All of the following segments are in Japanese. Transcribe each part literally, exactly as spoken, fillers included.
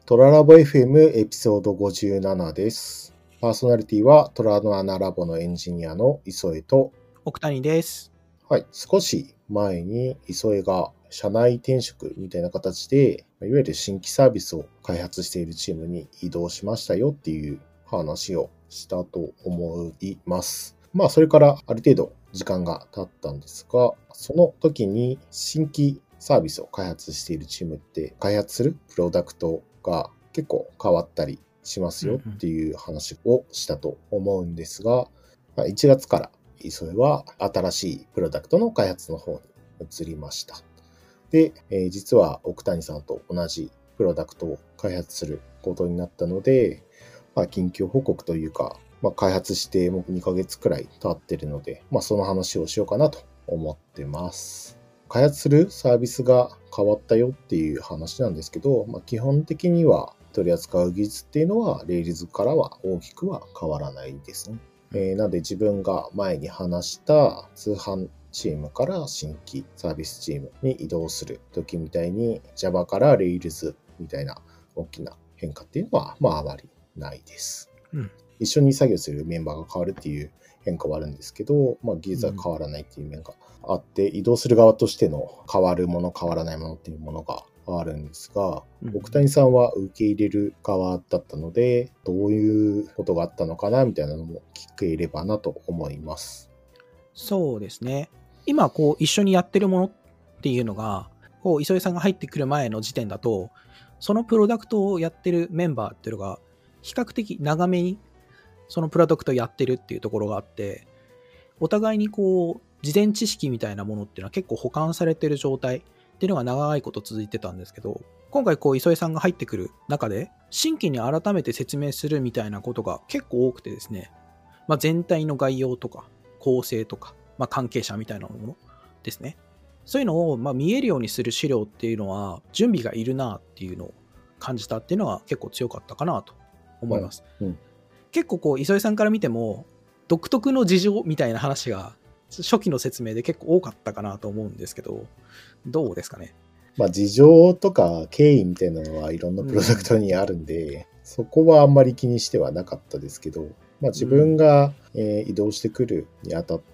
トララボ エフエム エピソードごじゅうななです。パーソナリティはトラナラボのエンジニアの磯江と奥谷です。 はい、少し前に磯江が社内転職みたいな形で、いわゆる新規サービスを開発しているチームに移動しましたよっていう話をしたと思います。まあそれからある程度時間が経ったんですが、その時に新規サービスを開発しているチームって開発するプロダクトが結構変わったりしますよっていう話をしたと思うんですが、うんうん、いちがつからそれは新しいプロダクトの開発の方に移りました。で、えー、実は奥谷さんと同じプロダクトを開発することになったので、まあ、近況報告というか、まあ、開発してもうにかげつくらい経ってるので、まあ、その話をしようかなと思ってます。開発するサービスが変わったよっていう話なんですけど、まあ、基本的には取り扱う技術っていうのは Rails からは大きくは変わらないですね。えー、なので自分が前に話した通販チームから新規サービスチームに移動する時みたいに Java から Rails みたいな大きな変化っていうのはまああまりないです。うん、一緒に作業するメンバーが変わるっていう変化はあるんですけど、まあ、技術は変わらないっていう面があって、うん、移動する側としての変わるもの変わらないものっていうものがあるんですが、うん、奥谷さんは受け入れる側だったので、どういうことがあったのかなみたいなのも聞ければなと思います。 そうですね。今こう一緒にやってるものっていうのが、こう磯江さんが入ってくる前の時点だと、そのプロダクトをやってるメンバーっていうのが比較的長めにそのプロダクトをやってるっていうところがあって、お互いにこう事前知識みたいなものっていうのは結構保管されてる状態っていうのが長いこと続いてたんですけど、今回こう磯江さんが入ってくる中で新規に改めて説明するみたいなことが結構多くてですね、まあ、全体の概要とか構成とか、まあ、関係者みたいなものですね。そういうのをまあ見えるようにする資料っていうのは準備がいるなっていうのを感じたっていうのは結構強かったかなと思います。うんうん、結構こう磯江さんから見ても独特の事情みたいな話が初期の説明で結構多かったかなと思うんですけど、どうですかね。 まあ事情とか経緯みたいなのはいろんなプロダクトにあるんで、うん、そこはあんまり気にしてはなかったですけど、まあ自分が、うんえー、移動してくるにあたって、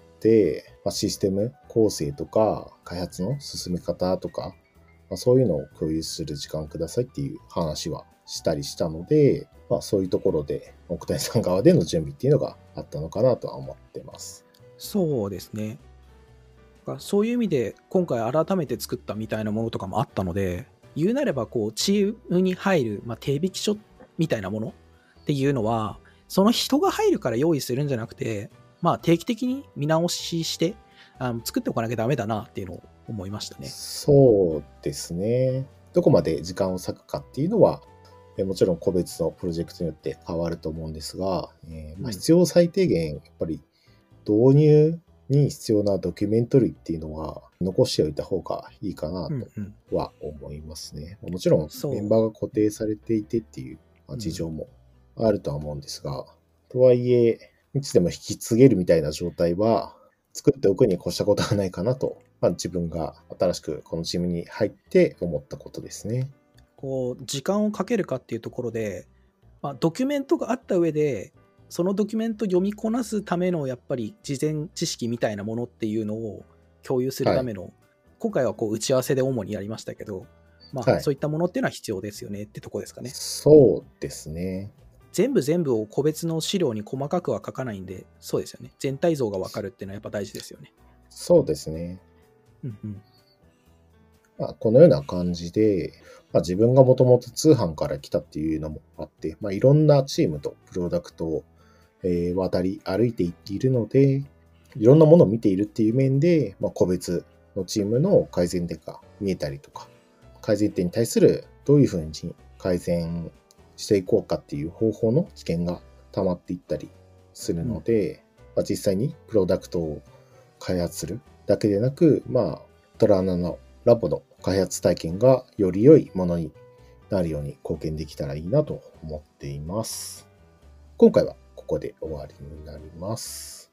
まあ、システム構成とか開発の進め方とか、まあ、そういうのを共有する時間をくださいっていう話はしたりしたので、まあそういうところで奥谷さん側での準備っていうのがあったのかなとは思ってます。 そうですね。そういう意味で今回改めて作ったみたいなものとかもあったので、言うなればこうチームに入る、まあ、手引き書みたいなものっていうのは、その人が入るから用意するんじゃなくて、まあ定期的に見直ししてあの作っておかなきゃダメだなっていうのを思いましたね。 そうですね。どこまで時間を割くかっていうのは、もちろん個別のプロジェクトによって変わると思うんですが、えーまあ、必要最低限やっぱり導入に必要なドキュメント類っていうのは残しておいた方がいいかなとは思いますね。うんうん、もちろんメンバーが固定されていてっていう事情もあるとは思うんですが、うん、とはいえいつでも引き継げるみたいな状態は作っておくに越したことはないかなと、まあ、自分が新しくこのチームに入って思ったことですね。 こう時間をかけるかっていうところで、まあ、ドキュメントがあった上でそのドキュメント読みこなすためのやっぱり事前知識みたいなものっていうのを共有するための、はい、今回はこう打ち合わせで主にやりましたけど、まあ、はい、そういったものっていうのは必要ですよねってとこですかね。 そうですね。 全部全部を個別の資料に細かくは書かないんで、そうですよね。全体像が分かるっていうのはやっぱ大事ですよね。 そうですね。 うんうん。 まあ、このような感じで、まあ、自分がもともと通販から来たっていうのもあって、まあ、いろんなチームとプロダクトを、えー、渡り歩いていっているので、いろんなものを見ているっていう面で、まあ、個別のチームの改善点が見えたりとか、改善点に対するどういうふうに改善していこうかっていう方法の知見が溜まっていったりするので、うんまあ、実際にプロダクトを開発するだけでなく、まあ、トラーナのラボの開発体験がより良いものになるように貢献できたらいいなと思っています。今回はここで終わりになります。